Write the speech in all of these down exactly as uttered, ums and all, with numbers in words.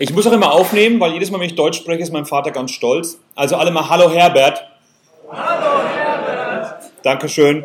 Ich muss auch immer aufnehmen, weil jedes Mal, wenn ich Deutsch spreche, ist mein Vater ganz stolz. Also alle mal Hallo Herbert. Hallo Herbert. Dankeschön.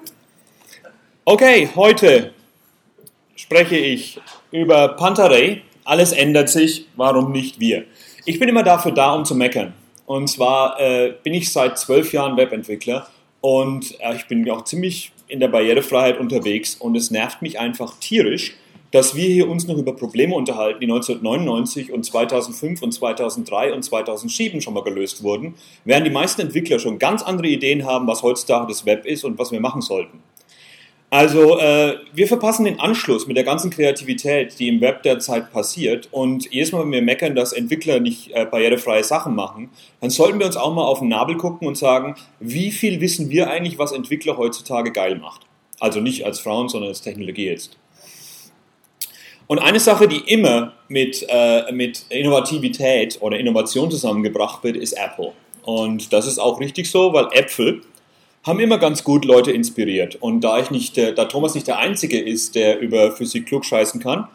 Okay, heute spreche ich über Pantarei. Alles ändert sich, warum nicht wir? Ich bin immer dafür da, um zu meckern. Und zwar äh, bin ich seit zwölf Jahren Webentwickler und äh, ich bin auch ziemlich in der Barrierefreiheit unterwegs und es nervt mich einfach tierisch, dass wir hier uns noch über Probleme unterhalten, die neunzehnhundertneunundneunzig und zweitausendfünf und zweitausenddrei und zweitausendsieben schon mal gelöst wurden, während die meisten Entwickler schon ganz andere Ideen haben, was heutzutage das Web ist und was wir machen sollten. Also äh, wir verpassen den Anschluss mit der ganzen Kreativität, die im Web derzeit passiert, und jedes Mal, wenn wir meckern, dass Entwickler nicht äh, barrierefreie Sachen machen, dann sollten wir uns auch mal auf den Nabel gucken und sagen, wie viel wissen wir eigentlich, was Entwickler heutzutage geil macht? Also nicht als Frauen, sondern als Technologie jetzt. Und eine Sache, die immer mit, äh, mit Innovativität oder Innovation zusammengebracht wird, ist Apple. Und das ist auch richtig so, weil Äpfel haben immer ganz gut Leute inspiriert. Und da ich nicht, der, da Thomas nicht der Einzige ist, der über Physik klugscheißen kann,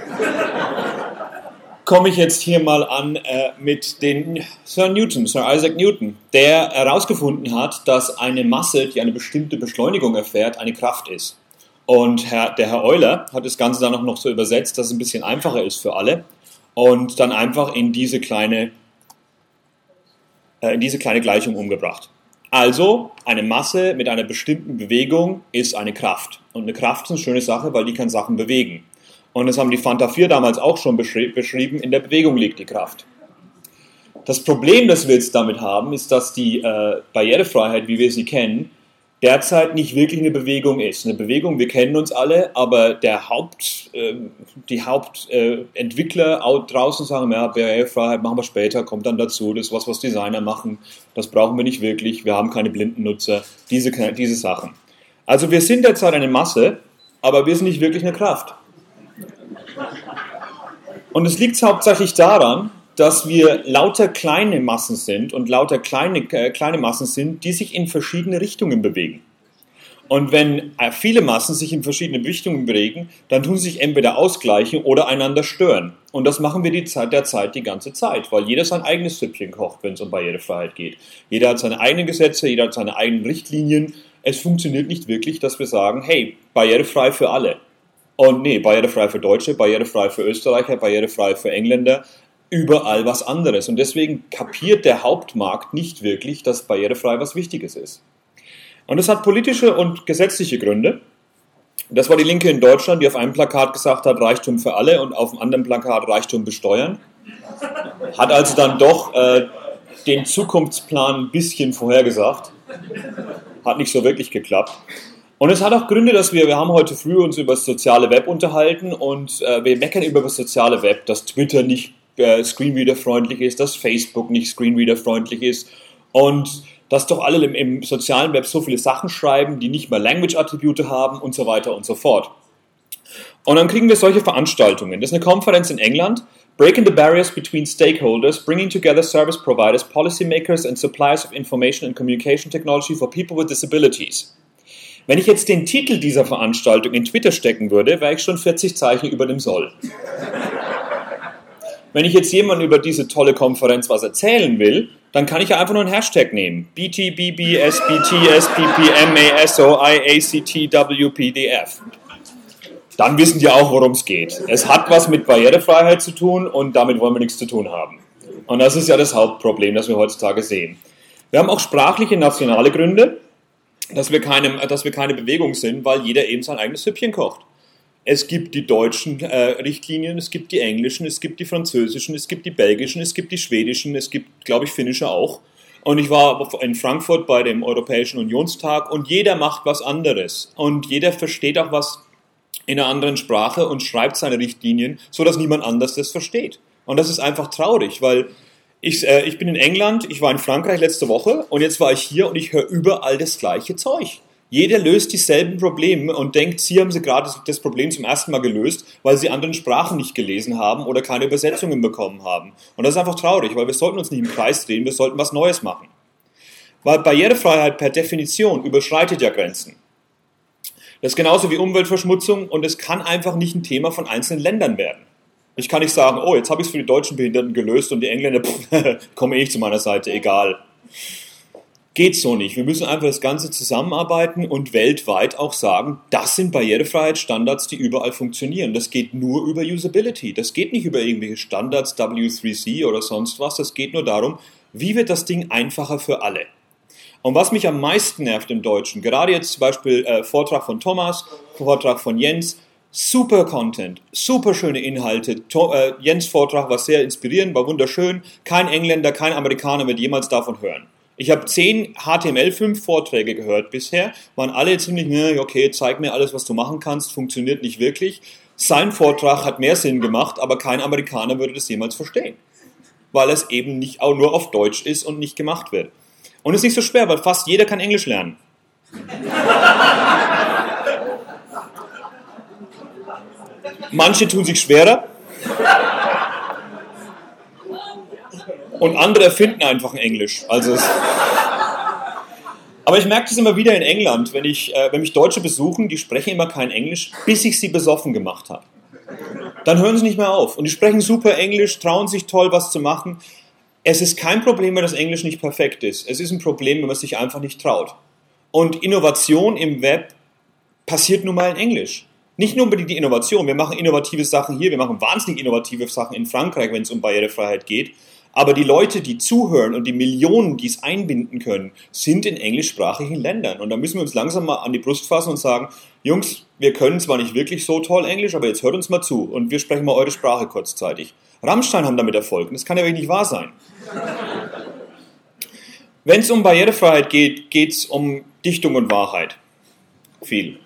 komme ich jetzt hier mal an äh, mit den Sir Newton, Sir Isaac Newton, der herausgefunden hat, dass eine Masse, die eine bestimmte Beschleunigung erfährt, eine Kraft ist. Und Herr, der Herr Euler hat das Ganze dann auch noch so übersetzt, dass es ein bisschen einfacher ist für alle und dann einfach in diese kleine, äh, in diese kleine Gleichung umgebracht. Also, eine Masse mit einer bestimmten Bewegung ist eine Kraft. Und eine Kraft ist eine schöne Sache, weil die kann Sachen bewegen. Und das haben die Fanta vier damals auch schon beschri- beschrieben, in der Bewegung liegt die Kraft. Das Problem, das wir jetzt damit haben, ist, dass die äh, Barrierefreiheit, wie wir sie kennen, derzeit nicht wirklich eine Bewegung ist. Eine Bewegung, wir kennen uns alle, aber der Haupt, äh, die Hauptentwickler äh, draußen sagen, ja, Barrierefreiheit machen wir später, kommt dann dazu, das ist was, was Designer machen, das brauchen wir nicht wirklich, wir haben keine blinden Nutzer, diese, diese Sachen. Also wir sind derzeit eine Masse, aber wir sind nicht wirklich eine Kraft. Und es liegt hauptsächlich daran, dass wir lauter kleine Massen sind und lauter kleine, äh, kleine Massen sind, die sich in verschiedene Richtungen bewegen. Und wenn äh, viele Massen sich in verschiedene Richtungen bewegen, dann tun sie sich entweder ausgleichen oder einander stören. Und das machen wir die Zeit der Zeit die ganze Zeit, weil jeder sein eigenes Süppchen kocht, wenn es um Barrierefreiheit geht. Jeder hat seine eigenen Gesetze, jeder hat seine eigenen Richtlinien. Es funktioniert nicht wirklich, dass wir sagen, hey, barrierefrei für alle. Und nee, barrierefrei für Deutsche, barrierefrei für Österreicher, barrierefrei für Engländer, überall was anderes. Und deswegen kapiert der Hauptmarkt nicht wirklich, dass barrierefrei was Wichtiges ist. Und das hat politische und gesetzliche Gründe. Das war die Linke in Deutschland, die auf einem Plakat gesagt hat, Reichtum für alle, und auf dem anderen Plakat Reichtum besteuern. Hat also dann doch äh, den Zukunftsplan ein bisschen vorhergesagt. Hat nicht so wirklich geklappt. Und es hat auch Gründe, dass wir, wir haben heute früh uns über das soziale Web unterhalten und äh, wir meckern über das soziale Web, dass Twitter nicht äh, Screenreader-freundlich ist, dass Facebook nicht Screenreader-freundlich ist und dass doch alle im, im sozialen Web so viele Sachen schreiben, die nicht mal Language-Attribute haben und so weiter und so fort. Und dann kriegen wir solche Veranstaltungen. Das ist eine Konferenz in England, Breaking the Barriers Between Stakeholders, Bringing Together Service Providers, Policymakers and Suppliers of Information and Communication Technology for People with Disabilities. Wenn ich jetzt den Titel dieser Veranstaltung in Twitter stecken würde, wäre ich schon vierzig Zeichen über dem Soll. Wenn ich jetzt jemandem über diese tolle Konferenz was erzählen will, dann kann ich ja einfach nur einen Hashtag nehmen. B T B B S B T S P P M A S O I A C T W P D F. Dann wissen die auch, worum es geht. Es hat was mit Barrierefreiheit zu tun und damit wollen wir nichts zu tun haben. Und das ist ja das Hauptproblem, das wir heutzutage sehen. Wir haben auch sprachliche nationale Gründe, dass wir keine, dass wir keine Bewegung sind, weil jeder eben sein eigenes Süppchen kocht. Es gibt die deutschen äh, Richtlinien, es gibt die englischen, es gibt die französischen, es gibt die belgischen, es gibt die schwedischen, es gibt, glaube ich, finnische auch. Und ich war in Frankfurt bei dem Europäischen Unionstag und jeder macht was anderes. Und jeder versteht auch was in einer anderen Sprache und schreibt seine Richtlinien, so dass niemand anders das versteht. Und das ist einfach traurig, weil ich, äh, ich bin in England, ich war in Frankreich letzte Woche und jetzt war ich hier und ich höre überall das gleiche Zeug. Jeder löst dieselben Probleme und denkt, sie haben sie gerade das Problem zum ersten Mal gelöst, weil sie anderen Sprachen nicht gelesen haben oder keine Übersetzungen bekommen haben. Und das ist einfach traurig, weil wir sollten uns nicht im Kreis drehen, wir sollten was Neues machen. Weil Barrierefreiheit per Definition überschreitet ja Grenzen. Das ist genauso wie Umweltverschmutzung und es kann einfach nicht ein Thema von einzelnen Ländern werden. Ich kann nicht sagen, oh, jetzt habe ich es für die deutschen Behinderten gelöst und die Engländer kommen eh nicht zu meiner Seite, egal. Geht so nicht. Wir müssen einfach das Ganze zusammenarbeiten und weltweit auch sagen, das sind Barrierefreiheitsstandards, die überall funktionieren. Das geht nur über Usability. Das geht nicht über irgendwelche Standards, W drei C oder sonst was. Das geht nur darum, wie wird das Ding einfacher für alle. Und was mich am meisten nervt im Deutschen, gerade jetzt zum Beispiel äh, Vortrag von Thomas, Vortrag von Jens, super Content, super schöne Inhalte. To- äh, Jens' Vortrag war sehr inspirierend, war wunderschön. Kein Engländer, kein Amerikaner wird jemals davon hören. Ich habe zehn H T M L fünf Vorträge gehört bisher, waren alle ziemlich, okay, zeig mir alles, was du machen kannst, funktioniert nicht wirklich. Sein Vortrag hat mehr Sinn gemacht, aber kein Amerikaner würde das jemals verstehen, weil es eben nicht auch nur auf Deutsch ist und nicht gemacht wird. Und es ist nicht so schwer, weil fast jeder kann Englisch lernen. Manche tun sich schwerer. Und andere erfinden einfach ein Englisch. Also es Aber ich merke das immer wieder in England, wenn, ich, äh, wenn mich Deutsche besuchen, die sprechen immer kein Englisch, bis ich sie besoffen gemacht habe. Dann hören sie nicht mehr auf. Und die sprechen super Englisch, trauen sich toll, was zu machen. Es ist kein Problem, wenn das Englisch nicht perfekt ist. Es ist ein Problem, wenn man sich einfach nicht traut. Und Innovation im Web passiert nun mal in Englisch. Nicht nur unbedingt die Innovation. Wir machen innovative Sachen hier, wir machen wahnsinnig innovative Sachen in Frankreich, wenn es um Barrierefreiheit geht. Aber die Leute, die zuhören und die Millionen, die es einbinden können, sind in englischsprachigen Ländern. Und da müssen wir uns langsam mal an die Brust fassen und sagen, Jungs, wir können zwar nicht wirklich so toll Englisch, aber jetzt hört uns mal zu und wir sprechen mal eure Sprache kurzzeitig. Rammstein haben damit Erfolg und das kann ja wirklich nicht wahr sein. Wenn es um Barrierefreiheit geht, geht es um Dichtung und Wahrheit. Viel.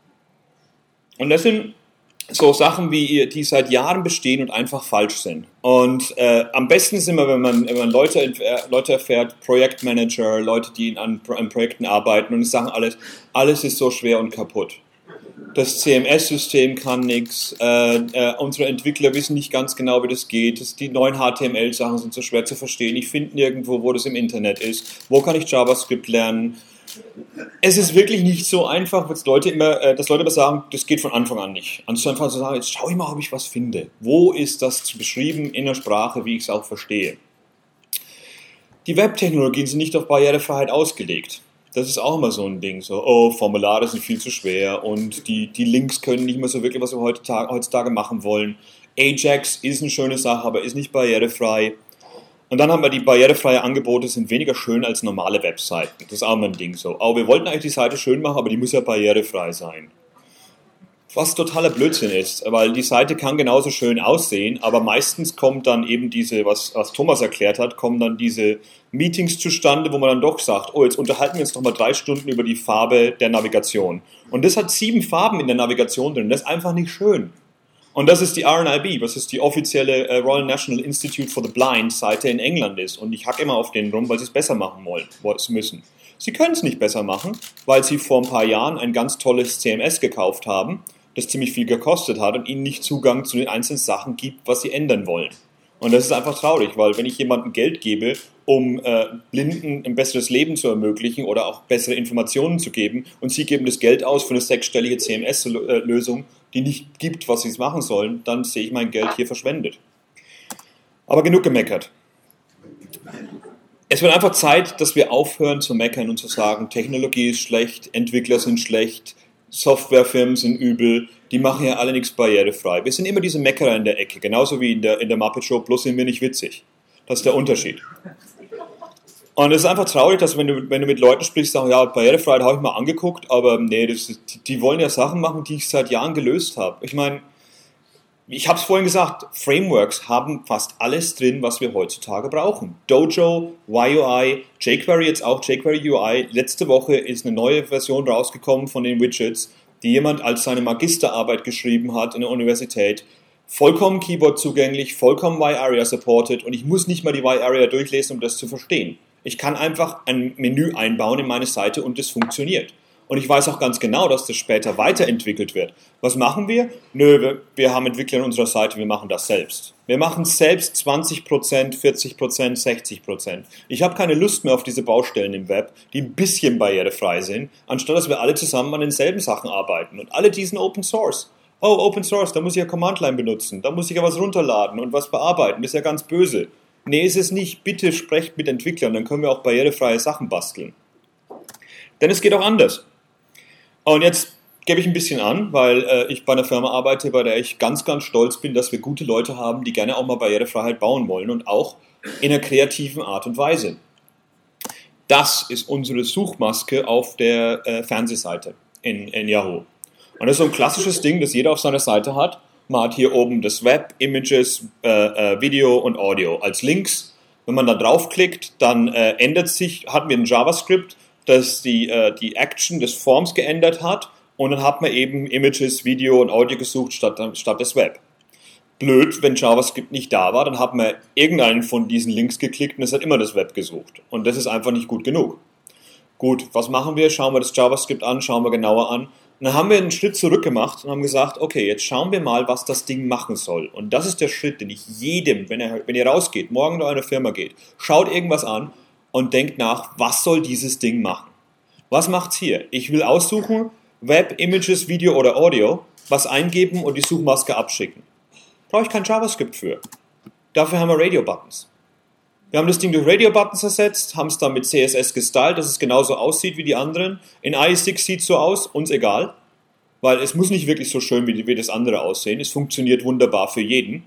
Und das sind so Sachen, wie die seit Jahren bestehen und einfach falsch sind. Und äh, am besten ist immer, wenn man, wenn man Leute, äh, Leute erfährt, Projektmanager, Leute, die an, an Projekten arbeiten und die sagen alles, alles ist so schwer und kaputt. Das C M S-System kann nichts, äh, äh, unsere Entwickler wissen nicht ganz genau, wie das geht, das, die neuen H T M L-Sachen sind so schwer zu verstehen, ich finde nirgendwo, wo das im Internet ist, wo kann ich JavaScript lernen. Es ist wirklich nicht so einfach, dass Leute immer, äh, dass Leute immer sagen, das geht von Anfang an nicht. Anstatt einfach zu sagen, jetzt schau ich mal, ob ich was finde. Wo ist das beschrieben in der Sprache, wie ich es auch verstehe? Die Webtechnologien sind nicht auf Barrierefreiheit ausgelegt. Das ist auch immer so ein Ding, so, oh, Formulare sind viel zu schwer und die, die Links können nicht mehr so wirklich, was wir heutzutage, heutzutage machen wollen. Ajax ist eine schöne Sache, aber ist nicht barrierefrei. Und dann haben wir die barrierefreie Angebote, sind weniger schön als normale Webseiten. Das ist auch immer ein Ding so. Oh, wir wollten eigentlich die Seite schön machen, aber die muss ja barrierefrei sein. Was totaler Blödsinn ist, weil die Seite kann genauso schön aussehen, aber meistens kommt dann eben diese, was, was Thomas erklärt hat, kommen dann diese Meetings zustande, wo man dann doch sagt, oh, jetzt unterhalten wir uns noch mal drei Stunden über die Farbe der Navigation. Und das hat sieben Farben in der Navigation drin, das ist einfach nicht schön. Und das ist die R N I B, was ist die offizielle äh, Royal National Institute for the Blind Seite in England ist. Und ich hacke immer auf denen rum, weil sie es besser machen wollen, müssen. Sie können es nicht besser machen, weil sie vor ein paar Jahren ein ganz tolles C M S gekauft haben, das ziemlich viel gekostet hat und ihnen nicht Zugang zu den einzelnen Sachen gibt, was sie ändern wollen. Und das ist einfach traurig, weil wenn ich jemandem Geld gebe, um äh, Blinden ein besseres Leben zu ermöglichen oder auch bessere Informationen zu geben und sie geben das Geld aus für eine sechsstellige C M S-Lösung, die nicht gibt, was sie machen sollen, dann sehe ich mein Geld hier verschwendet. Aber genug gemeckert. Es wird einfach Zeit, dass wir aufhören zu meckern und zu sagen, Technologie ist schlecht, Entwickler sind schlecht, Softwarefirmen sind übel, die machen ja alle nichts barrierefrei. Wir sind immer diese Meckerer in der Ecke, genauso wie in der, in der Muppet Show, bloß sind wir nicht witzig. Das ist der Unterschied. Und es ist einfach traurig, dass wenn du, wenn du mit Leuten sprichst, sagen, ja, Barrierefreiheit habe ich mal angeguckt, aber nee, das ist, die wollen ja Sachen machen, die ich seit Jahren gelöst habe. Ich meine, ich habe es vorhin gesagt, Frameworks haben fast alles drin, was wir heutzutage brauchen. Dojo, Y U I, jQuery jetzt auch, jQuery U I. Letzte Woche ist eine neue Version rausgekommen von den Widgets, die jemand als seine Magisterarbeit geschrieben hat in der Universität. Vollkommen Keyboard zugänglich, vollkommen Y-Area supported und ich muss nicht mal die Y-Area durchlesen, um das zu verstehen. Ich kann einfach ein Menü einbauen in meine Seite und es funktioniert. Und ich weiß auch ganz genau, dass das später weiterentwickelt wird. Was machen wir? Nö, wir, wir haben Entwickler in unserer Seite, wir machen das selbst. Wir machen selbst zwanzig Prozent, vierzig Prozent, sechzig Prozent. Ich habe keine Lust mehr auf diese Baustellen im Web, die ein bisschen barrierefrei sind, anstatt dass wir alle zusammen an denselben Sachen arbeiten. Und alle diesen Open Source. Oh, Open Source, da muss ich ja Command-Line benutzen, da muss ich ja was runterladen und was bearbeiten, das ist ja ganz böse. Nee, ist es nicht. Bitte sprecht mit Entwicklern, dann können wir auch barrierefreie Sachen basteln. Denn es geht auch anders. Und jetzt gebe ich ein bisschen an, weil äh, ich bei einer Firma arbeite, bei der ich ganz, ganz stolz bin, dass wir gute Leute haben, die gerne auch mal Barrierefreiheit bauen wollen und auch in einer kreativen Art und Weise. Das ist unsere Suchmaske auf der äh, Fernsehseite in, in Yahoo. Und das ist so ein klassisches Ding, das jeder auf seiner Seite hat. Man hat hier oben das Web, Images, äh, äh, Video und Audio als Links. Wenn man da draufklickt, dann äh, ändert sich, hatten wir ein JavaScript, das die, äh, die Action des Forms geändert hat. Und dann hat man eben Images, Video und Audio gesucht statt, statt des Web. Blöd, wenn JavaScript nicht da war, dann hat man irgendeinen von diesen Links geklickt und es hat immer das Web gesucht. Und das ist einfach nicht gut genug. Gut, was machen wir? Schauen wir das JavaScript an, schauen wir genauer an. Und dann haben wir einen Schritt zurück gemacht und haben gesagt, okay, jetzt schauen wir mal, was das Ding machen soll. Und das ist der Schritt, den ich jedem, wenn, er, wenn ihr rausgeht, morgen in eure Firma geht, schaut irgendwas an und denkt nach, was soll dieses Ding machen? Was macht's hier? Ich will aussuchen, Web, Images, Video oder Audio, was eingeben und die Suchmaske abschicken. Brauche ich kein JavaScript für. Dafür haben wir Radio-Buttons. Wir haben das Ding durch Radio-Buttons ersetzt, haben es dann mit C S S gestylt, dass es genauso aussieht wie die anderen. In I E six sieht es so aus, uns egal, weil es muss nicht wirklich so schön wie, wie das andere aussehen. Es funktioniert wunderbar für jeden.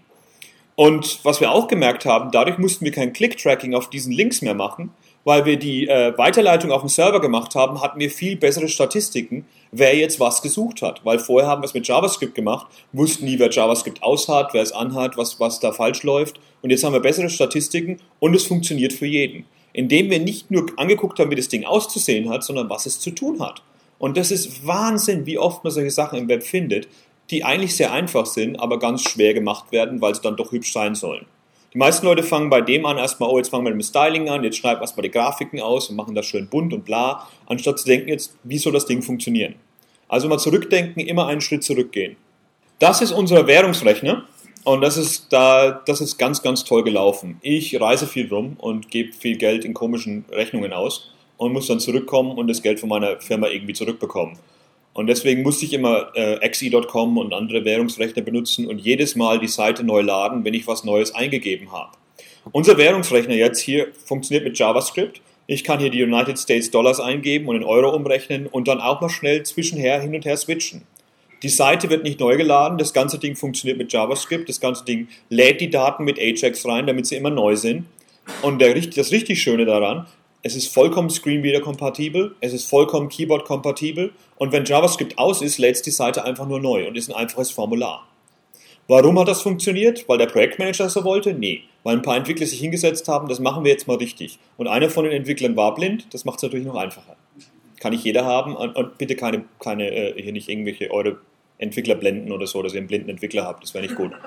Und was wir auch gemerkt haben, dadurch mussten wir kein Click-Tracking auf diesen Links mehr machen, weil wir die äh, Weiterleitung auf dem Server gemacht haben, hatten wir viel bessere Statistiken, wer jetzt was gesucht hat. Weil vorher haben wir es mit JavaScript gemacht, wussten nie, wer JavaScript aushat, wer es anhat, was, was da falsch läuft. Und jetzt haben wir bessere Statistiken und es funktioniert für jeden. Indem wir nicht nur angeguckt haben, wie das Ding auszusehen hat, sondern was es zu tun hat. Und das ist Wahnsinn, wie oft man solche Sachen im Web findet, die eigentlich sehr einfach sind, aber ganz schwer gemacht werden, weil sie dann doch hübsch sein sollen. Die meisten Leute fangen bei dem an, erstmal, oh, jetzt fangen wir mit dem Styling an, jetzt schreiben wir erstmal die Grafiken aus und machen das schön bunt und bla, anstatt zu denken, jetzt, wie soll das Ding funktionieren? Also mal zurückdenken, immer einen Schritt zurückgehen. Das ist unser Währungsrechner und das ist, da, das ist ganz, ganz toll gelaufen. Ich reise viel rum und gebe viel Geld in komischen Rechnungen aus und muss dann zurückkommen und das Geld von meiner Firma irgendwie zurückbekommen. Und deswegen musste ich immer äh, X E Punkt com und andere Währungsrechner benutzen und jedes Mal die Seite neu laden, wenn ich was Neues eingegeben habe. Unser Währungsrechner jetzt hier funktioniert mit JavaScript. Ich kann hier die United States Dollars eingeben und in Euro umrechnen und dann auch mal schnell zwischenher hin und her switchen. Die Seite wird nicht neu geladen, das ganze Ding funktioniert mit JavaScript, das ganze Ding lädt die Daten mit Ajax rein, damit sie immer neu sind. Und der, das richtig Schöne daran, es ist vollkommen Screenreader-kompatibel, es ist vollkommen Keyboard-kompatibel und wenn JavaScript aus ist, lädt die Seite einfach nur neu und ist ein einfaches Formular. Warum hat das funktioniert? Weil der Projektmanager das so wollte? Nee. Weil ein paar Entwickler sich hingesetzt haben, das machen wir jetzt mal richtig. Und einer von den Entwicklern war blind, das macht es natürlich noch einfacher. Kann nicht jeder haben und bitte keine, keine äh, hier nicht irgendwelche eure Entwickler blenden oder so, dass ihr einen blinden Entwickler habt, das wäre nicht gut.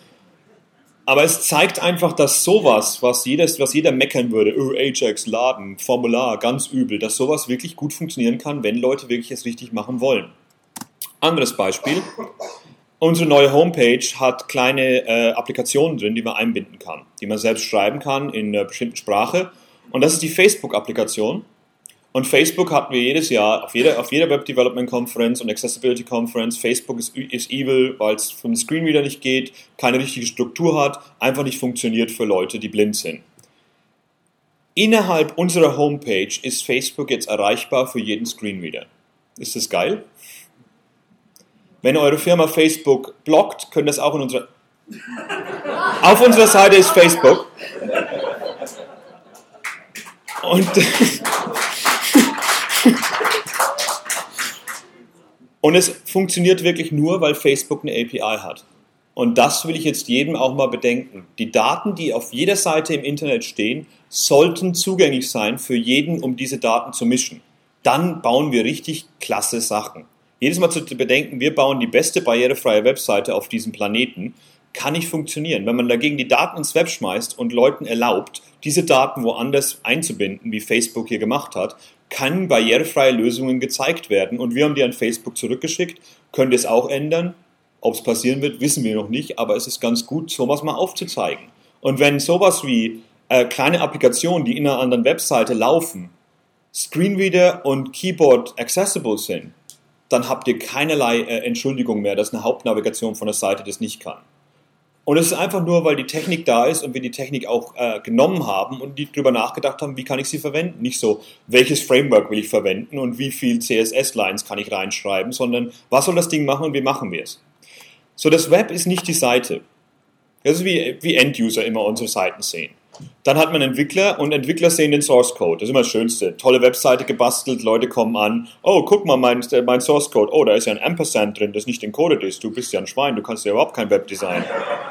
Aber es zeigt einfach, dass sowas, was, jedes, was jeder meckern würde, oh, Ajax, Laden, Formular, ganz übel, dass sowas wirklich gut funktionieren kann, wenn Leute wirklich es richtig machen wollen. Anderes Beispiel. Unsere neue Homepage hat kleine äh, Applikationen drin, die man einbinden kann, die man selbst schreiben kann in einer bestimmten Sprache. Und das ist die Facebook-Applikation. Und Facebook hatten wir jedes Jahr auf jeder, auf jeder Web Development Conference und Accessibility Conference. Facebook ist, ist evil, weil es vom Screenreader nicht geht, keine richtige Struktur hat, einfach nicht funktioniert für Leute, die blind sind. Innerhalb unserer Homepage ist Facebook jetzt erreichbar für jeden Screenreader. Ist das geil? Wenn eure Firma Facebook blockt, könnt ihr das auch in unserer... Auf unserer Seite ist Facebook. Und... Und es funktioniert wirklich nur, weil Facebook eine A P I hat. Und das will ich jetzt jedem auch mal bedenken. Die Daten, die auf jeder Seite im Internet stehen, sollten zugänglich sein für jeden, um diese Daten zu mischen. Dann bauen wir richtig klasse Sachen. Jedes Mal zu bedenken, wir bauen die beste barrierefreie Webseite auf diesem Planeten, kann nicht funktionieren. Wenn man dagegen die Daten ins Web schmeißt und Leuten erlaubt, diese Daten woanders einzubinden, wie Facebook hier gemacht hat, können barrierefreie Lösungen gezeigt werden. Und wir haben die an Facebook zurückgeschickt, können das auch ändern. Ob es passieren wird, wissen wir noch nicht, aber es ist ganz gut, sowas mal aufzuzeigen. Und wenn sowas wie äh, kleine Applikationen, die in einer anderen Webseite laufen, Screenreader und Keyboard accessible sind, dann habt ihr keinerlei äh, Entschuldigung mehr, dass eine Hauptnavigation von der Seite das nicht kann. Und es ist einfach nur, weil die Technik da ist und wir die Technik auch äh, genommen haben und die drüber nachgedacht haben, wie kann ich sie verwenden. Nicht so, welches Framework will ich verwenden und wie viel C S S-Lines kann ich reinschreiben, sondern was soll das Ding machen und wie machen wir es. So, das Web ist nicht die Seite. Das ist wie, wie End-User immer unsere Seiten sehen. Dann hat man Entwickler und Entwickler sehen den Source Code. Das ist immer das Schönste. Tolle Webseite gebastelt, Leute kommen an. Oh, guck mal, mein, mein Source Code. Oh, da ist ja ein Ampersand drin, das nicht encoded ist. Du bist ja ein Schwein, du kannst ja überhaupt kein Webdesign.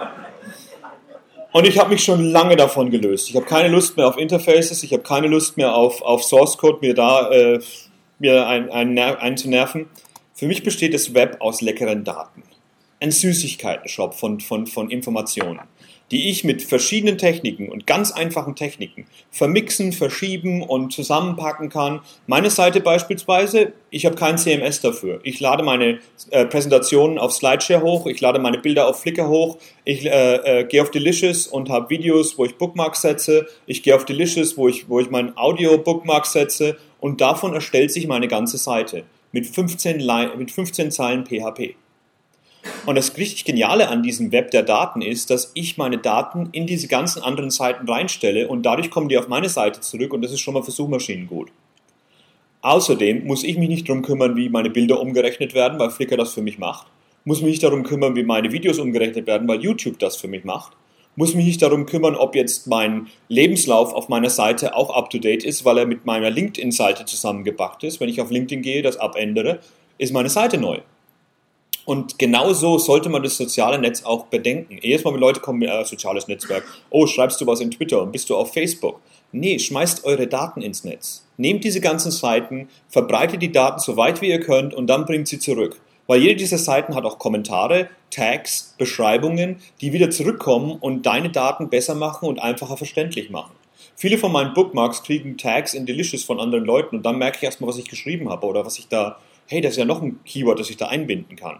Und ich habe mich schon lange davon gelöst. Ich habe keine Lust mehr auf Interfaces, ich habe keine Lust mehr auf, auf Source Code, mir da äh, mir ein, ein, einzunerven. Für mich besteht das Web aus leckeren Daten. Ein Süßigkeiten-Shop von, von, von Informationen, die ich mit verschiedenen Techniken und ganz einfachen Techniken vermixen, verschieben und zusammenpacken kann. Meine Seite beispielsweise, ich habe kein C M S dafür. Ich lade meine äh, Präsentationen auf Slideshare hoch, ich lade meine Bilder auf Flickr hoch, ich äh, äh, gehe auf Delicious und habe Videos, wo ich Bookmarks setze, ich gehe auf Delicious, wo ich, wo ich mein Audio-Bookmarks setze und davon erstellt sich meine ganze Seite mit fünfzehn, mit fünfzehn Zeilen P H P. Und das richtig Geniale an diesem Web der Daten ist, dass ich meine Daten in diese ganzen anderen Seiten reinstelle und dadurch kommen die auf meine Seite zurück und das ist schon mal für Suchmaschinen gut. Außerdem muss ich mich nicht darum kümmern, wie meine Bilder umgerechnet werden, weil Flickr das für mich macht. Muss mich nicht darum kümmern, wie meine Videos umgerechnet werden, weil YouTube das für mich macht. Muss mich nicht darum kümmern, ob jetzt mein Lebenslauf auf meiner Seite auch up-to-date ist, weil er mit meiner LinkedIn-Seite zusammengepackt ist. Wenn ich auf LinkedIn gehe, das abändere, ist meine Seite neu. Und genauso sollte man das soziale Netz auch bedenken. Jedes Mal, wenn Leute kommen mit äh, soziales Netzwerk, oh, schreibst du was in Twitter und bist du auf Facebook? Nee, schmeißt eure Daten ins Netz. Nehmt diese ganzen Seiten, verbreitet die Daten so weit wie ihr könnt und dann bringt sie zurück. Weil jede dieser Seiten hat auch Kommentare, Tags, Beschreibungen, die wieder zurückkommen und deine Daten besser machen und einfacher verständlich machen. Viele von meinen Bookmarks kriegen Tags in Delicious von anderen Leuten und dann merke ich erstmal, was ich geschrieben habe oder was ich da, hey, das ist ja noch ein Keyword, das ich da einbinden kann.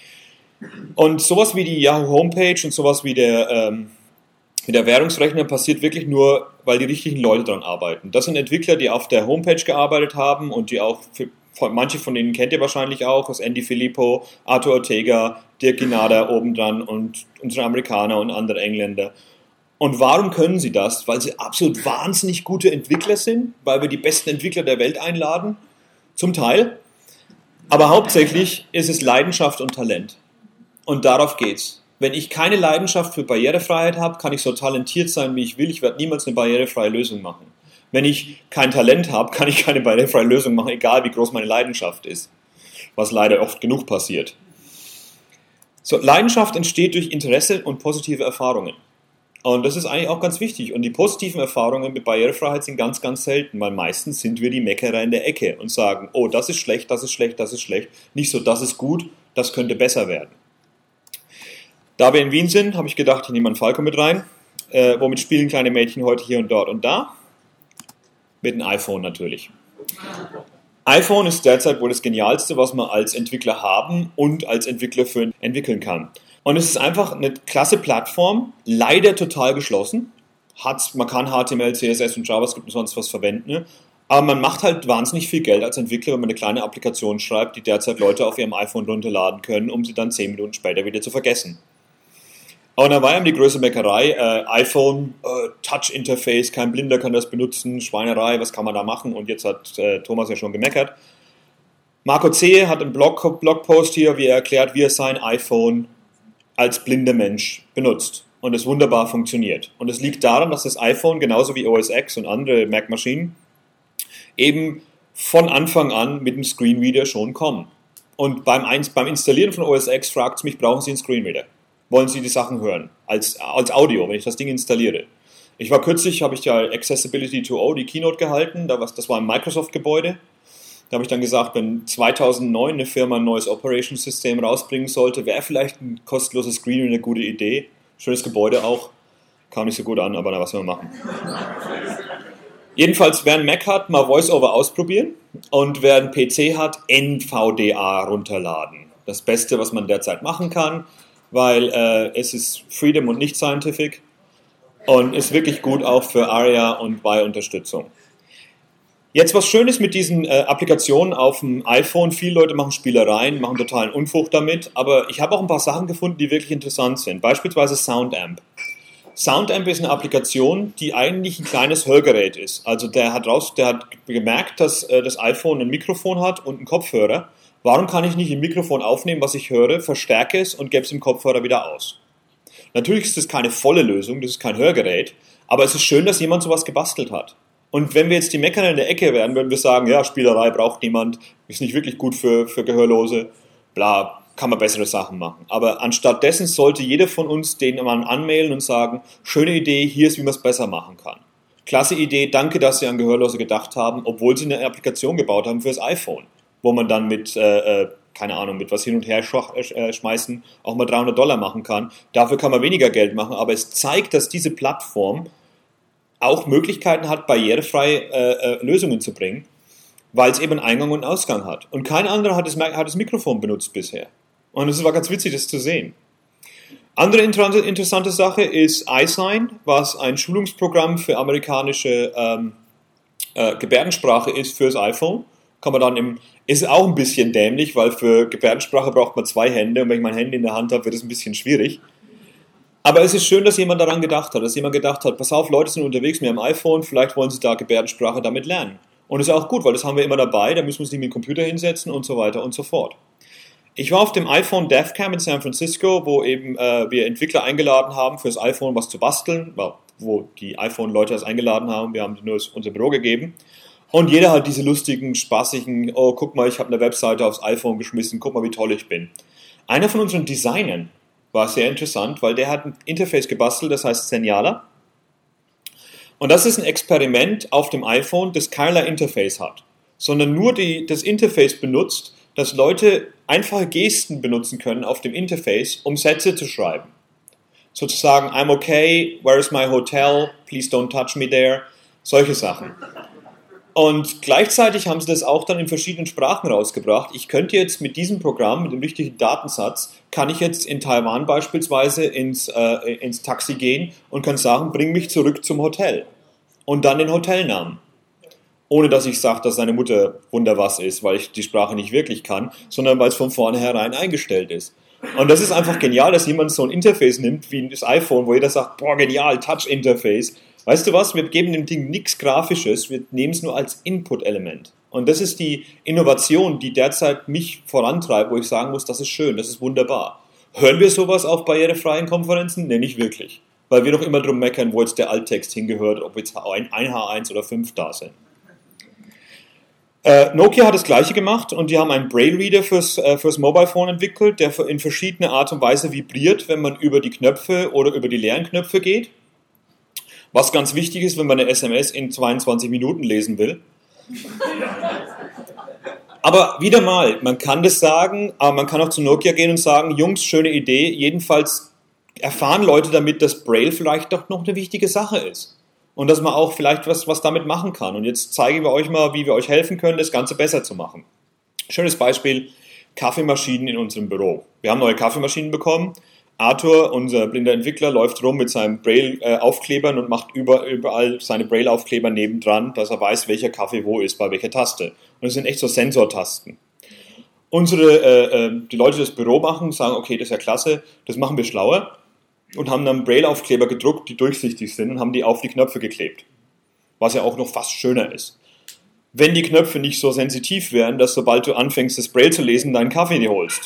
Und sowas wie die Yahoo Homepage und sowas wie der, ähm, wie der Währungsrechner passiert wirklich nur, weil die richtigen Leute daran arbeiten. Das sind Entwickler, die auf der Homepage gearbeitet haben und die auch, für, von, manche von denen kennt ihr wahrscheinlich auch, das Andy Filippo, Arthur Ortega, Dirk Ginada oben dran und unsere Amerikaner und andere Engländer. Und warum können sie das? Weil sie absolut wahnsinnig gute Entwickler sind, weil wir die besten Entwickler der Welt einladen, zum Teil. Aber hauptsächlich ist es Leidenschaft und Talent. Und darauf geht's. Wenn ich keine Leidenschaft für Barrierefreiheit habe, kann ich so talentiert sein, wie ich will. Ich werde niemals eine barrierefreie Lösung machen. Wenn ich kein Talent habe, kann ich keine barrierefreie Lösung machen, egal wie groß meine Leidenschaft ist. Was leider oft genug passiert. So, Leidenschaft entsteht durch Interesse und positive Erfahrungen. Und das ist eigentlich auch ganz wichtig. Und die positiven Erfahrungen mit Barrierefreiheit sind ganz, ganz selten, weil meistens sind wir die Meckerer in der Ecke und sagen, oh, das ist schlecht, das ist schlecht, das ist schlecht. Nicht so, das ist gut, das könnte besser werden. Da wir in Wien sind, habe ich gedacht, ich nehme einen Falco mit rein. Äh, womit spielen kleine Mädchen heute hier und dort und da? Mit einem iPhone natürlich. iPhone ist derzeit wohl das Genialste, was man als Entwickler haben und als Entwickler für entwickeln kann. Und es ist einfach eine klasse Plattform, leider total geschlossen. Hat's, man kann H T M L, C S S und JavaScript und sonst was verwenden, ne? Aber man macht halt wahnsinnig viel Geld als Entwickler, wenn man eine kleine Applikation schreibt, die derzeit Leute auf ihrem iPhone runterladen können, um sie dann zehn Minuten später wieder zu vergessen. Und da war eben die größte Meckerei, äh, iPhone, äh, Touch-Interface, kein Blinder kann das benutzen, Schweinerei, was kann man da machen? Und jetzt hat äh, Thomas ja schon gemeckert. Marco C. hat einen Blog, Blogpost hier, wie er erklärt, wie er sein iPhone als blinder Mensch benutzt und es wunderbar funktioniert. Und es liegt daran, dass das iPhone, genauso wie O S X und andere Mac-Maschinen, eben von Anfang an mit dem Screenreader schon kommen. Und beim, beim Installieren von O S X fragt es mich, brauchen Sie einen Screenreader? Wollen Sie die Sachen hören? Als, als Audio, wenn ich das Ding installiere. Ich war kürzlich, habe ich ja Accessibility to O, die Keynote gehalten, das war im Microsoft-Gebäude. Da habe ich dann gesagt, wenn zweitausendneun eine Firma ein neues Operation-System rausbringen sollte, wäre vielleicht ein kostenloses Screenreader eine gute Idee. Schönes Gebäude auch. Kam nicht so gut an, aber na, was wir machen. Jedenfalls, wer ein Mac hat, mal VoiceOver ausprobieren. Und wer ein P C hat, N V D A runterladen. Das Beste, was man derzeit machen kann, weil äh, es ist Freedom und nicht Scientific und ist wirklich gut auch für ARIA und W A I-Unterstützung. Jetzt was Schönes mit diesen äh, Applikationen auf dem iPhone. Viele Leute machen Spielereien, machen totalen Unfug damit, aber ich habe auch ein paar Sachen gefunden, die wirklich interessant sind. Beispielsweise SoundAmp. SoundAmp ist eine Applikation, die eigentlich ein kleines Hörgerät ist. Also der hat, raus, der hat gemerkt, dass äh, das iPhone ein Mikrofon hat und einen Kopfhörer. Warum kann ich nicht im Mikrofon aufnehmen, was ich höre, verstärke es und gebe es im Kopfhörer wieder aus? Natürlich ist das keine volle Lösung, das ist kein Hörgerät, aber es ist schön, dass jemand sowas gebastelt hat. Und wenn wir jetzt die Meckern in der Ecke wären, würden wir sagen, ja, Spielerei braucht niemand, ist nicht wirklich gut für, für Gehörlose, bla, kann man bessere Sachen machen. Aber anstatt dessen sollte jeder von uns den Mann anmailen und sagen, schöne Idee, hier ist, wie man es besser machen kann. Klasse Idee, danke, dass Sie an Gehörlose gedacht haben, obwohl Sie eine Applikation gebaut haben für das iPhone, wo man dann mit, äh, keine Ahnung, mit was hin und her schmeißen, auch mal dreihundert Dollar machen kann. Dafür kann man weniger Geld machen, aber es zeigt, dass diese Plattform auch Möglichkeiten hat, barrierefrei äh, äh, Lösungen zu bringen, weil es eben Eingang und Ausgang hat. Und kein anderer hat das, hat das Mikrofon benutzt bisher. Und es war ganz witzig, das zu sehen. Andere inter- interessante Sache ist iSign, was ein Schulungsprogramm für amerikanische ähm, äh, Gebärdensprache ist fürs iPhone. Kann man dann im, ist auch ein bisschen dämlich, weil für Gebärdensprache braucht man zwei Hände und wenn ich mein Handy in der Hand habe, wird es ein bisschen schwierig. Aber es ist schön, dass jemand daran gedacht hat, dass jemand gedacht hat, pass auf, Leute sind unterwegs mit ihrem iPhone, vielleicht wollen sie da Gebärdensprache damit lernen. Und das ist auch gut, weil das haben wir immer dabei, da müssen wir uns nicht mit dem Computer hinsetzen und so weiter und so fort. Ich war auf dem iPhone DevCamp in San Francisco, wo eben äh, wir Entwickler eingeladen haben, fürs iPhone was zu basteln, wo die iPhone-Leute das eingeladen haben, wir haben nur unser Büro gegeben. Und jeder hat diese lustigen, spaßigen, oh, guck mal, ich habe eine Webseite aufs iPhone geschmissen, guck mal, wie toll ich bin. Einer von unseren Designern war sehr interessant, weil der hat ein Interface gebastelt, das heißt Zenjala. Und das ist ein Experiment auf dem iPhone, das keinerlei Interface hat, sondern nur die, das Interface benutzt, dass Leute einfache Gesten benutzen können auf dem Interface, um Sätze zu schreiben. Sozusagen, I'm okay, where is my hotel, please don't touch me there, solche Sachen. Und gleichzeitig haben sie das auch dann in verschiedenen Sprachen rausgebracht. Ich könnte jetzt mit diesem Programm, mit dem richtigen Datensatz, kann ich jetzt in Taiwan beispielsweise ins, äh, ins Taxi gehen und kann sagen, bring mich zurück zum Hotel. Und dann den Hotelnamen. Ohne dass ich sage, dass seine Mutter wunder was ist, weil ich die Sprache nicht wirklich kann, sondern weil es von vornherein eingestellt ist. Und das ist einfach genial, dass jemand so ein Interface nimmt, wie das iPhone, wo jeder sagt, boah, genial, Touch-Interface. Weißt du was, wir geben dem Ding nichts Grafisches, wir nehmen es nur als Input-Element. Und das ist die Innovation, die derzeit mich vorantreibt, wo ich sagen muss, das ist schön, das ist wunderbar. Hören wir sowas auf barrierefreien Konferenzen? Nee, nicht wirklich. Weil wir doch immer drum meckern, wo jetzt der Alttext hingehört, ob jetzt ein H eins oder fünf da sind. Äh, Nokia hat das Gleiche gemacht und die haben einen Braille-Reader fürs, äh, fürs Mobile Phone entwickelt, der in verschiedene Art und Weise vibriert, wenn man über die Knöpfe oder über die leeren Knöpfe geht. Was ganz wichtig ist, wenn man eine S M S in zweiundzwanzig Minuten lesen will. Aber wieder mal, man kann das sagen, aber man kann auch zu Nokia gehen und sagen, Jungs, schöne Idee, jedenfalls erfahren Leute damit, dass Braille vielleicht doch noch eine wichtige Sache ist. Und dass man auch vielleicht was, was damit machen kann. Und jetzt zeigen wir euch mal, wie wir euch helfen können, das Ganze besser zu machen. Schönes Beispiel, Kaffeemaschinen in unserem Büro. Wir haben neue Kaffeemaschinen bekommen. Arthur, unser blinder Entwickler, läuft rum mit seinen Braille-Aufklebern und macht überall seine Braille-Aufkleber nebendran, dass er weiß, welcher Kaffee wo ist, bei welcher Taste. Und das sind echt so Sensortasten. Unsere, äh, die Leute, die das Büro machen, sagen, okay, das ist ja klasse, das machen wir schlauer und haben dann Braille-Aufkleber gedruckt, die durchsichtig sind und haben die auf die Knöpfe geklebt. Was ja auch noch fast schöner ist. Wenn die Knöpfe nicht so sensitiv wären, dass sobald du anfängst, das Braille zu lesen, deinen Kaffee nicht holst.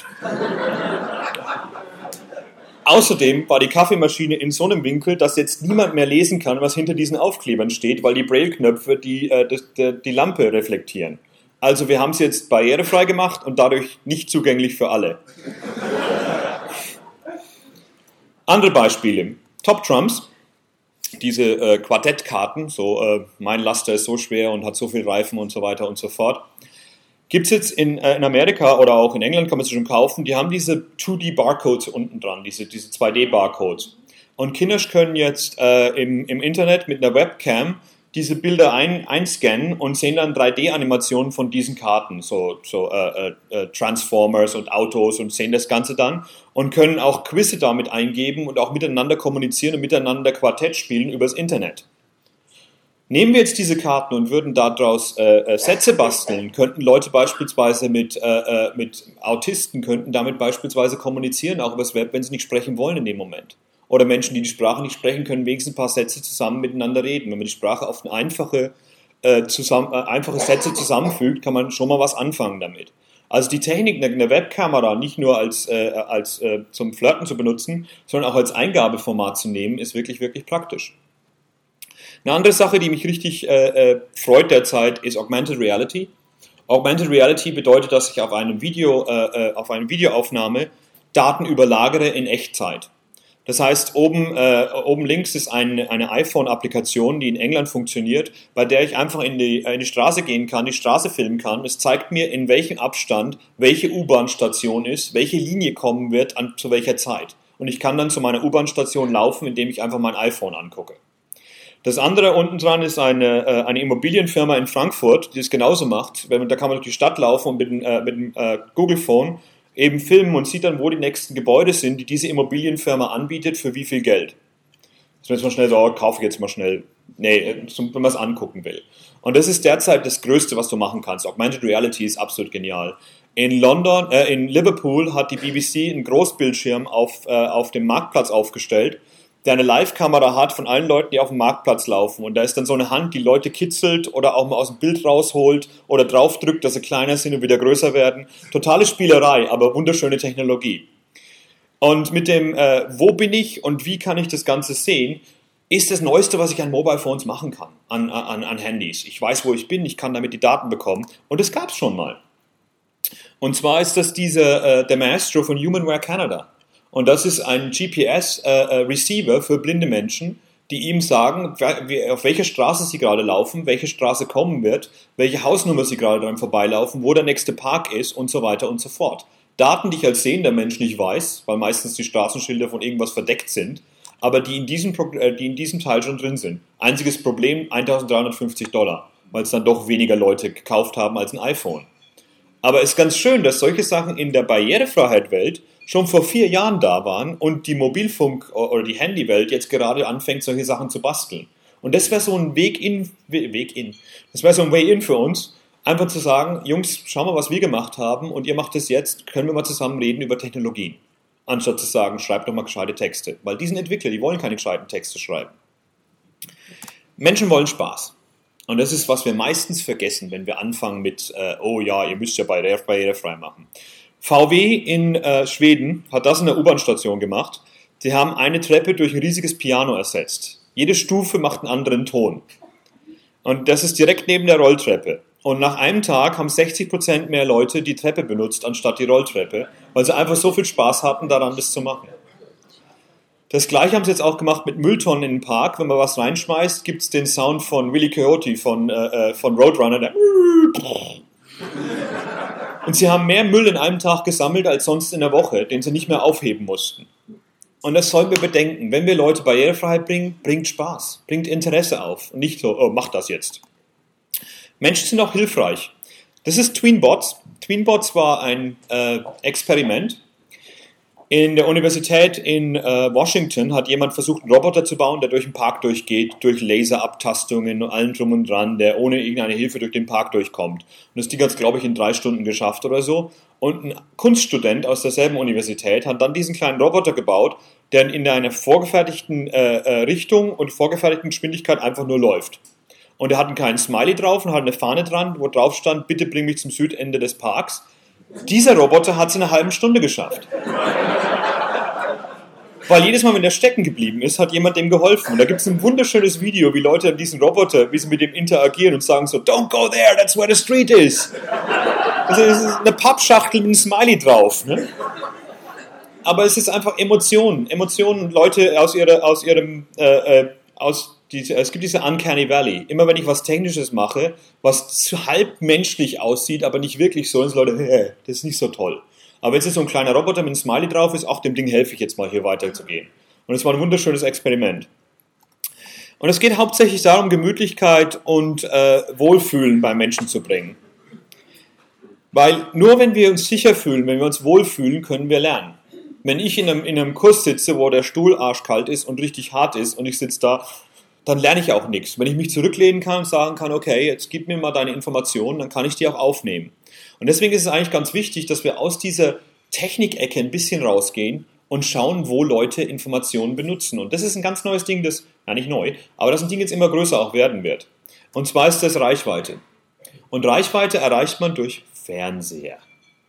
Außerdem war die Kaffeemaschine in so einem Winkel, dass jetzt niemand mehr lesen kann, was hinter diesen Aufklebern steht, weil die Braille-Knöpfe die, äh, die, die Lampe reflektieren. Also wir haben es jetzt barrierefrei gemacht und dadurch nicht zugänglich für alle. Andere Beispiele. Top Trumps, diese äh, Quartettkarten, so äh, mein Laster ist so schwer und hat so viel Reifen und so weiter und so fort. Gibt es jetzt in, äh, in Amerika oder auch in England, kann man sie schon kaufen, die haben diese zwei D Barcodes unten dran, diese, diese zwei D Barcodes. Und Kinder können jetzt äh, im, im Internet mit einer Webcam diese Bilder ein, einscannen und sehen dann drei D Animationen von diesen Karten, so, so äh, äh, Transformers und Autos und sehen das Ganze dann und können auch Quizze damit eingeben und auch miteinander kommunizieren und miteinander Quartett spielen übers Internet. Nehmen wir jetzt diese Karten und würden daraus äh, äh, Sätze basteln, könnten Leute beispielsweise mit, äh, äh, mit Autisten, könnten damit beispielsweise kommunizieren, auch über das Web, wenn sie nicht sprechen wollen in dem Moment. Oder Menschen, die die Sprache nicht sprechen, können wenigstens ein paar Sätze zusammen miteinander reden. Wenn man die Sprache auf eine einfache, äh, zusammen, äh, einfache Sätze zusammenfügt, kann man schon mal was anfangen damit. Also die Technik, eine Webkamera nicht nur als, äh, als äh, zum Flirten zu benutzen, sondern auch als Eingabeformat zu nehmen, ist wirklich, wirklich praktisch. Eine andere Sache, die mich richtig äh, äh, freut derzeit, ist Augmented Reality. Augmented Reality bedeutet, dass ich auf einem Video, äh, auf eine Videoaufnahme Daten überlagere in Echtzeit. Das heißt, oben, äh, oben links ist eine, eine iPhone-Applikation, die in England funktioniert, bei der ich einfach in die, in die Straße gehen kann, die Straße filmen kann. Es zeigt mir, in welchem Abstand welche U-Bahn-Station ist, welche Linie kommen wird, an, zu welcher Zeit. Und ich kann dann zu meiner U-Bahn-Station laufen, indem ich einfach mein iPhone angucke. Das andere unten dran ist eine, äh, eine Immobilienfirma in Frankfurt, die es genauso macht. Wenn man, da kann man durch die Stadt laufen und mit, äh, mit dem äh, Google Phone eben filmen und sieht dann, wo die nächsten Gebäude sind, die diese Immobilienfirma anbietet, für wie viel Geld. Das ist mal schnell so, oh, kaufe ich jetzt mal schnell. Nee, wenn man es angucken will. Und das ist derzeit das Größte, was du machen kannst. Augmented Reality ist absolut genial. In London, äh, in Liverpool hat die B B C einen Großbildschirm auf, äh, auf dem Marktplatz aufgestellt, der eine Live-Kamera hat von allen Leuten, die auf dem Marktplatz laufen. Und da ist dann so eine Hand, die Leute kitzelt oder auch mal aus dem Bild rausholt oder draufdrückt, dass sie kleiner sind und wieder größer werden. Totale Spielerei, aber wunderschöne Technologie. Und mit dem, äh, wo bin ich und wie kann ich das Ganze sehen, ist das Neueste, was ich an Mobile Phones machen kann, an, an, an Handys. Ich weiß, wo ich bin, ich kann damit die Daten bekommen. Und das gab es schon mal. Und zwar ist das dieser, äh, der Maestro von Humanware Canada. Und das ist ein G P S-Receiver äh, für blinde Menschen, die ihm sagen, auf welcher Straße sie gerade laufen, welche Straße kommen wird, welche Hausnummer sie gerade dran vorbeilaufen, wo der nächste Park ist und so weiter und so fort. Daten, die ich als sehender Mensch nicht weiß, weil meistens die Straßenschilder von irgendwas verdeckt sind, aber die in diesem, die in diesem Teil schon drin sind. Einziges Problem, eintausenddreihundertfünfzig Dollar, weil es dann doch weniger Leute gekauft haben als ein iPhone. Aber es ist ganz schön, dass solche Sachen in der Barrierefreiheit-Welt schon vor vier Jahren da waren und die Mobilfunk- oder die Handywelt jetzt gerade anfängt, solche Sachen zu basteln. Und das wäre so ein Weg in, Weg in, das wäre so ein Way in für uns, einfach zu sagen, Jungs, schau mal, was wir gemacht haben und ihr macht es jetzt, können wir mal zusammen reden über Technologien. Anstatt zu sagen, schreibt doch mal gescheite Texte. Weil die sind Entwickler, die wollen keine gescheiten Texte schreiben. Menschen wollen Spaß. Und das ist, was wir meistens vergessen, wenn wir anfangen mit, äh, oh ja, ihr müsst ja barrierefrei machen. V W in äh, Schweden hat das in der U-Bahn-Station gemacht. Sie haben eine Treppe durch ein riesiges Piano ersetzt. Jede Stufe macht einen anderen Ton. Und das ist direkt neben der Rolltreppe. Und nach einem Tag haben sechzig Prozent mehr Leute die Treppe benutzt, anstatt die Rolltreppe, weil sie einfach so viel Spaß hatten, daran das zu machen. Das Gleiche haben sie jetzt auch gemacht mit Mülltonnen in den Park. Wenn man was reinschmeißt, gibt es den Sound von Willy Coyote, von, äh, von Roadrunner, der und sie haben mehr Müll in einem Tag gesammelt als sonst in der Woche, den sie nicht mehr aufheben mussten. Und das sollten wir bedenken. Wenn wir Leute Barrierefreiheit bringen, bringt Spaß, bringt Interesse auf. Und nicht so, oh, mach das jetzt. Menschen sind auch hilfreich. Das ist Tweenbots. Tweenbots war ein äh, Experiment. In der Universität in äh, Washington hat jemand versucht, einen Roboter zu bauen, der durch den Park durchgeht, durch Laserabtastungen und allem drum und dran, der ohne irgendeine Hilfe durch den Park durchkommt. Und das Ding hat es, glaube ich, in drei Stunden geschafft oder so. Und ein Kunststudent aus derselben Universität hat dann diesen kleinen Roboter gebaut, der in einer vorgefertigten äh, äh, Richtung und vorgefertigten Geschwindigkeit einfach nur läuft. Und er hat einen kleinen Smiley drauf und hat eine Fahne dran, wo drauf stand, bitte bring mich zum Südende des Parks. Dieser Roboter hat es in einer halben Stunde geschafft. Weil jedes Mal, wenn der stecken geblieben ist, hat jemand dem geholfen. Und da gibt es ein wunderschönes Video, wie Leute an diesen Roboter, wie sie mit dem interagieren und sagen so, don't go there, that's where the street is. Also es ist eine Pappschachtel mit einem Smiley drauf. Ne? Aber es ist einfach Emotionen. Emotionen, Leute aus, ihrer, aus ihrem, äh, äh, aus die, es gibt diese Uncanny Valley. Immer wenn ich was Technisches mache, was zu halb menschlich aussieht, aber nicht wirklich so, dann sind Leute, hey, das ist nicht so toll. Aber wenn jetzt so ein kleiner Roboter mit einem Smiley drauf ist, auch dem Ding helfe ich jetzt mal hier weiterzugehen. Und es war ein wunderschönes Experiment. Und es geht hauptsächlich darum, Gemütlichkeit und äh, Wohlfühlen bei Menschen zu bringen. Weil nur wenn wir uns sicher fühlen, wenn wir uns wohlfühlen, können wir lernen. Wenn ich in einem, in einem Kurs sitze, wo der Stuhl arschkalt ist und richtig hart ist und ich sitze da, dann lerne ich auch nichts. Wenn ich mich zurücklehnen kann und sagen kann, okay, jetzt gib mir mal deine Informationen, dann kann ich die auch aufnehmen. Und deswegen ist es eigentlich ganz wichtig, dass wir aus dieser Technikecke ein bisschen rausgehen und schauen, wo Leute Informationen benutzen. Und das ist ein ganz neues Ding, das, ja nicht neu, aber das ein Ding jetzt immer größer auch werden wird. Und zwar ist das Reichweite. Und Reichweite erreicht man durch Fernseher.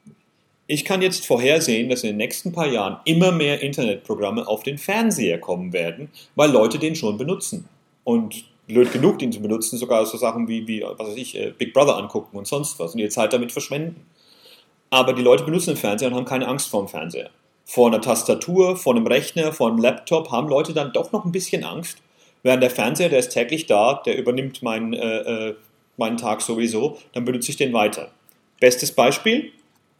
Ich kann jetzt vorhersehen, dass in den nächsten paar Jahren immer mehr Internetprogramme auf den Fernseher kommen werden, weil Leute den schon benutzen. Und blöd genug, den zu benutzen, sogar so Sachen wie, wie was weiß ich, Big Brother angucken und sonst was und ihre Zeit damit verschwenden. Aber die Leute benutzen den Fernseher und haben keine Angst vor dem Fernseher. Vor einer Tastatur, vor einem Rechner, vor einem Laptop haben Leute dann doch noch ein bisschen Angst, während der Fernseher, der ist täglich da, der übernimmt meinen, äh, meinen Tag sowieso, dann benutze ich den weiter. Bestes Beispiel?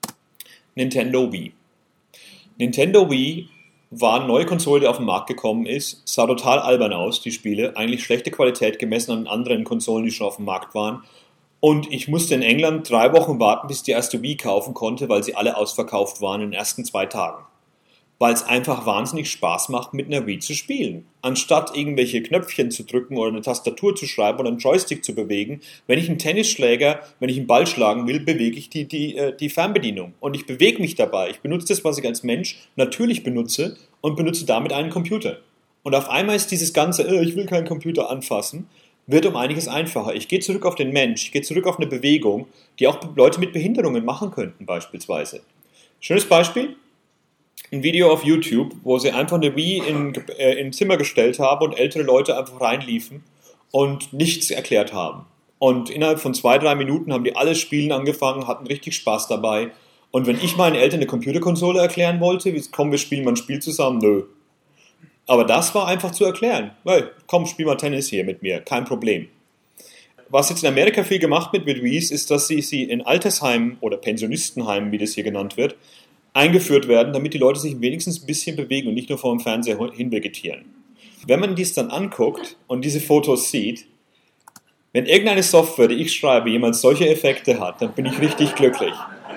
Nintendo Wii. Nintendo Wii war eine neue Konsole, die auf den Markt gekommen ist, sah total albern aus, die Spiele, eigentlich schlechte Qualität gemessen an anderen Konsolen, die schon auf dem Markt waren. Und ich musste in England drei Wochen warten, bis ich die erste Wii kaufen konnte, weil sie alle ausverkauft waren in den ersten zwei Tagen. Weil es einfach wahnsinnig Spaß macht, mit einer Wii zu spielen. Anstatt irgendwelche Knöpfchen zu drücken oder eine Tastatur zu schreiben oder einen Joystick zu bewegen, wenn ich einen Tennisschläger, wenn ich einen Ball schlagen will, bewege ich die, die, die Fernbedienung. Und ich bewege mich dabei. Ich benutze das, was ich als Mensch natürlich benutze und benutze damit einen Computer. Und auf einmal ist dieses ganze, äh, ich will keinen Computer anfassen, wird um einiges einfacher. Ich gehe zurück auf den Mensch, ich gehe zurück auf eine Bewegung, die auch Leute mit Behinderungen machen könnten beispielsweise. Schönes Beispiel. Ein Video auf YouTube, wo sie einfach eine Wii in, äh, in ein Zimmer gestellt haben und ältere Leute einfach reinliefen und nichts erklärt haben. Und innerhalb von zwei, drei Minuten haben die alles Spielen angefangen, hatten richtig Spaß dabei. Und wenn ich meinen Eltern eine Computerkonsole erklären wollte, wie komm, wir spielen mal ein Spiel zusammen, nö. Aber das war einfach zu erklären. Hey, komm, spiel mal Tennis hier mit mir, kein Problem. Was jetzt in Amerika viel gemacht wird mit Wiis, ist, dass sie sie in Altersheimen oder Pensionistenheimen, wie das hier genannt wird, eingeführt werden, damit die Leute sich wenigstens ein bisschen bewegen und nicht nur vor dem Fernseher hinvegetieren. Wenn man dies dann anguckt und diese Fotos sieht, wenn irgendeine Software, die ich schreibe, jemand solche Effekte hat, dann bin ich richtig glücklich.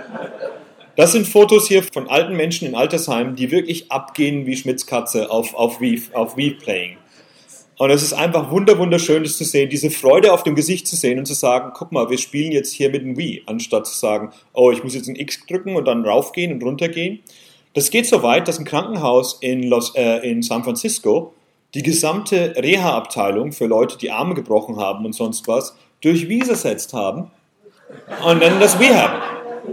Das sind Fotos hier von alten Menschen in Altersheimen, die wirklich abgehen wie Schmitzkatze auf, auf Wii, auf Wii Playing. Und es ist einfach wunder, wunderschön, das zu sehen, diese Freude auf dem Gesicht zu sehen und zu sagen, guck mal, wir spielen jetzt hier mit dem Wii, anstatt zu sagen, oh, ich muss jetzt ein X drücken und dann raufgehen und runtergehen. Das geht so weit, dass ein Krankenhaus in, Los, äh, in San Francisco die gesamte Reha-Abteilung für Leute, die Arme gebrochen haben und sonst was, durch Wii ersetzt haben und nennen das Rehab.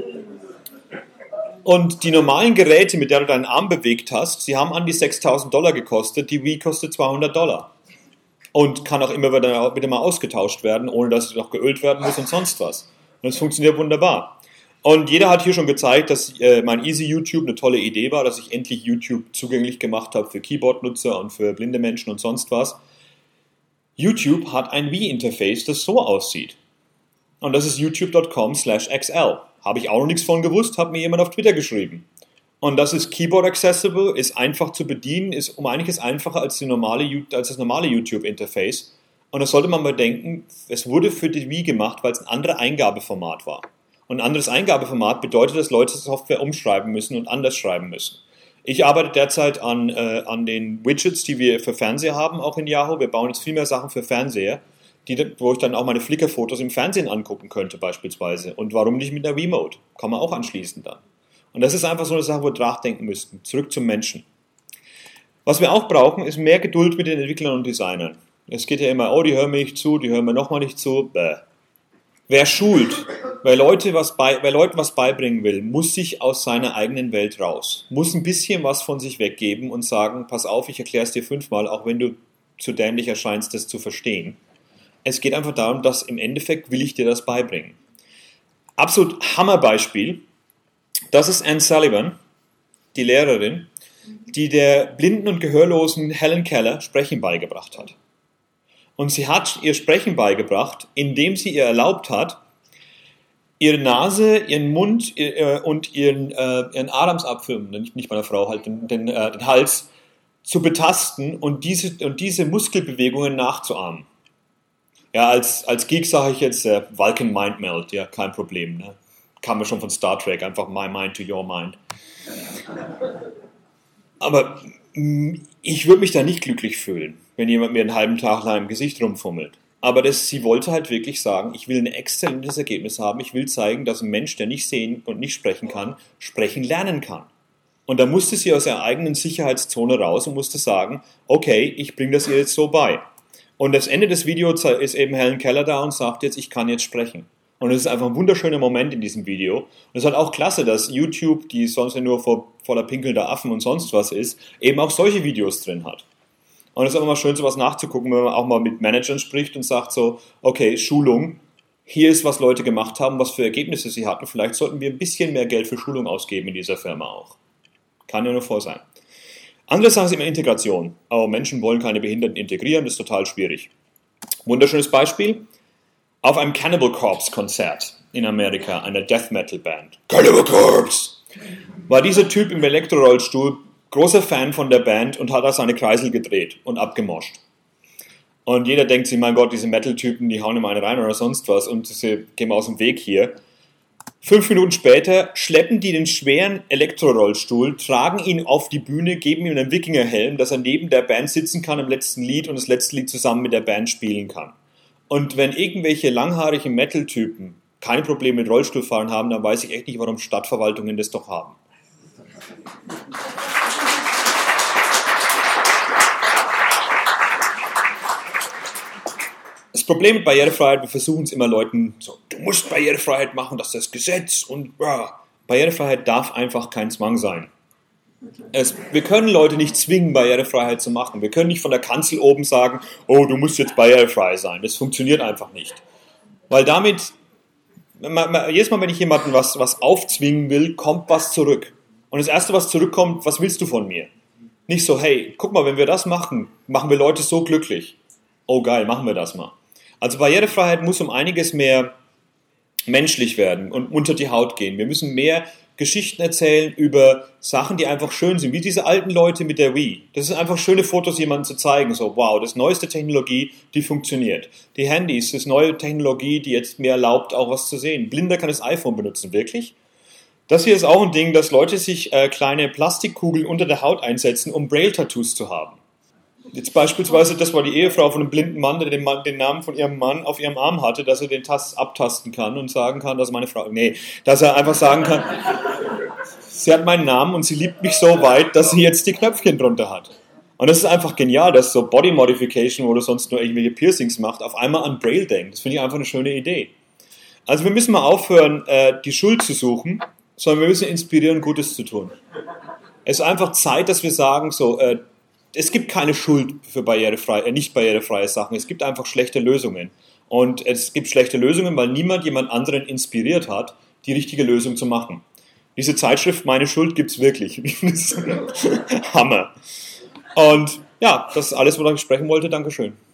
Und die normalen Geräte, mit denen du deinen Arm bewegt hast, sie haben an die sechstausend Dollar gekostet, die Wii kostet zweihundert Dollar. Und kann auch immer wieder, wieder mal ausgetauscht werden, ohne dass es noch geölt werden muss und sonst was. Und das funktioniert wunderbar. Und jeder hat hier schon gezeigt, dass äh, mein Easy YouTube eine tolle Idee war, dass ich endlich YouTube zugänglich gemacht habe für Keyboard-Nutzer und für blinde Menschen und sonst was. YouTube hat ein Wii-Interface, das so aussieht. Und das ist youtube dot com slash x l. Habe ich auch noch nichts von gewusst, hat mir jemand auf Twitter geschrieben. Und das ist Keyboard accessible, ist einfach zu bedienen, ist um einiges einfacher als, die normale, als das normale YouTube-Interface. Und das sollte man bedenken, es wurde für die Wii gemacht, weil es ein anderes Eingabeformat war. Und ein anderes Eingabeformat bedeutet, dass Leute Software umschreiben müssen und anders schreiben müssen. Ich arbeite derzeit an, äh, an den Widgets, die wir für Fernseher haben, auch in Yahoo. Wir bauen jetzt viel mehr Sachen für Fernseher, die, wo ich dann auch meine Flickr-Fotos im Fernsehen angucken könnte beispielsweise. Und warum nicht mit der Wiimote? Kann man auch anschließen dann. Und das ist einfach so eine Sache, wo wir nachdenken müssten. Zurück zum Menschen. Was wir auch brauchen, ist mehr Geduld mit den Entwicklern und Designern. Es geht ja immer, oh, die hören mir nicht zu, die hören mir nochmal nicht zu. Bäh. Wer schult, wer, Leute was bei, wer Leuten was beibringen will, muss sich aus seiner eigenen Welt raus. Muss ein bisschen was von sich weggeben und sagen, pass auf, ich erkläre es dir fünfmal, auch wenn du zu dämlich erscheinst, das zu verstehen. Es geht einfach darum, dass im Endeffekt will ich dir das beibringen. Absolut Hammerbeispiel. Das ist Anne Sullivan, die Lehrerin, die der blinden und gehörlosen Helen Keller Sprechen beigebracht hat. Und sie hat ihr Sprechen beigebracht, indem sie ihr erlaubt hat, ihre Nase, ihren Mund äh, und ihren, äh, ihren Adamsapfel, nicht, nicht meiner Frau, halt den, den, äh, den Hals, zu betasten und diese, und diese Muskelbewegungen nachzuahmen. Ja, als, als Geek sage ich jetzt äh, Vulcan Mind Meld, ja, kein Problem, ne? Kam mir schon von Star Trek, einfach my mind to your mind. Aber ich würde mich da nicht glücklich fühlen. wenn jemand mir einen halben Tag lang im Gesicht rumfummelt. Aber das, sie wollte halt wirklich sagen, ich will ein exzellentes Ergebnis haben, ich will zeigen, dass ein Mensch, der nicht sehen und nicht sprechen kann, sprechen lernen kann. Und da musste sie aus ihrer eigenen Sicherheitszone raus und musste sagen, okay, ich bringe das ihr jetzt so bei. Und das Ende des Videos ist eben Helen Keller da und sagt jetzt, ich kann jetzt sprechen. Und es ist einfach ein wunderschöner Moment in diesem Video. Und es ist halt auch klasse, dass YouTube, die sonst ja nur vor, voller pinkelnder Affen und sonst was ist, eben auch solche Videos drin hat. Und es ist einfach mal schön, sowas nachzugucken, wenn man auch mal mit Managern spricht und sagt so, okay, Schulung, hier ist, was Leute gemacht haben, was für Ergebnisse sie hatten. Vielleicht sollten wir ein bisschen mehr Geld für Schulung ausgeben in dieser Firma auch. Kann ja nur vor sein. Andere Sachen sind immer Integration. Aber Menschen wollen keine Behinderten integrieren, das ist total schwierig. Wunderschönes Beispiel. Auf einem Cannibal Corpse Konzert in Amerika, einer Death Metal Band, Cannibal Corpse, war dieser Typ im Elektrorollstuhl großer Fan von der Band und hat da seine Kreisel gedreht und abgemoscht. Und jeder denkt sich, mein Gott, diese Metal-Typen, die hauen immer eine rein oder sonst was und sie gehen mal aus dem Weg hier. Fünf Minuten später schleppen die den schweren Elektrorollstuhl, tragen ihn auf die Bühne, geben ihm einen Wikingerhelm, dass er neben der Band sitzen kann im letzten Lied und das letzte Lied zusammen mit der Band spielen kann. Und wenn irgendwelche langhaarigen Metal-Typen keine Probleme mit Rollstuhlfahren haben, dann weiß ich echt nicht, warum Stadtverwaltungen das doch haben. Das Problem mit Barrierefreiheit, wir versuchen es immer Leuten so, du musst Barrierefreiheit machen, das ist das Gesetz und ja. Barrierefreiheit darf einfach kein Zwang sein. Es, wir können Leute nicht zwingen, Barrierefreiheit zu machen. Wir können nicht von der Kanzel oben sagen, oh, du musst jetzt barrierefrei sein. Das funktioniert einfach nicht. Weil damit, jedes Mal, wenn ich jemandem was, was aufzwingen will, kommt was zurück. Und das Erste, was zurückkommt, was willst du von mir? Nicht so, hey, guck mal, wenn wir das machen, machen wir Leute so glücklich. Oh geil, machen wir das mal. Also Barrierefreiheit muss um einiges mehr menschlich werden und unter die Haut gehen. Wir müssen mehr Geschichten erzählen über Sachen, die einfach schön sind, wie diese alten Leute mit der Wii. Das ist einfach schöne Fotos, jemandem zu zeigen, so wow, das neueste Technologie, die funktioniert. Die Handys, das neue Technologie, die jetzt mir erlaubt, auch was zu sehen. Blinder kann das iPhone benutzen, wirklich? Das hier ist auch ein Ding, dass Leute sich äh, kleine Plastikkugeln unter der Haut einsetzen, um Braille-Tattoos zu haben. Jetzt beispielsweise, das war die Ehefrau von einem blinden Mann, der den, Mann, den Namen von ihrem Mann auf ihrem Arm hatte, dass er den Tast abtasten kann und sagen kann, dass meine Frau, nee, dass er einfach sagen kann, sie hat meinen Namen und sie liebt mich so weit, dass sie jetzt die Knöpfchen drunter hat. Und das ist einfach genial, dass so Body Modification oder sonst nur irgendwelche Piercings macht, auf einmal an Braille denkt. Das finde ich einfach eine schöne Idee. Also wir müssen mal aufhören, die Schuld zu suchen, sondern wir müssen inspirieren, Gutes zu tun. Es ist einfach Zeit, dass wir sagen, so, äh, es gibt keine Schuld für barrierefrei, äh, nicht barrierefreie Sachen. Es gibt einfach schlechte Lösungen. Und es gibt schlechte Lösungen, weil niemand jemand anderen inspiriert hat, die richtige Lösung zu machen. Diese Zeitschrift Meine Schuld gibt es wirklich. Hammer. Und ja, das ist alles, worüber ich sprechen wollte. Dankeschön.